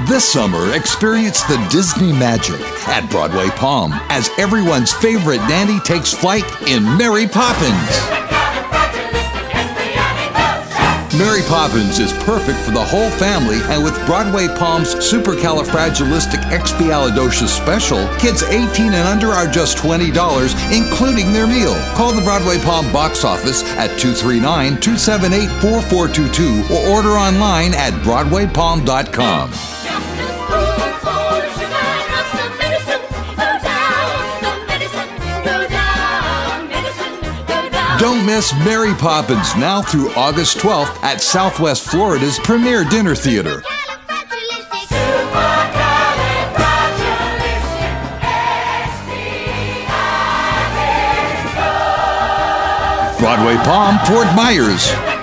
This summer, experience the Disney magic at Broadway Palm as everyone's favorite nanny takes flight in Mary Poppins. Mary Poppins is perfect for the whole family, and with Broadway Palm's Supercalifragilisticexpialidocious special, kids 18 and under are just $20, including their meal. Call the Broadway Palm box office at 239-278-4422 or order online at BroadwayPalm.com. Don't miss Mary Poppins now through August 12th at Southwest Florida's premier dinner theater. Broadway Palm, Fort Myers.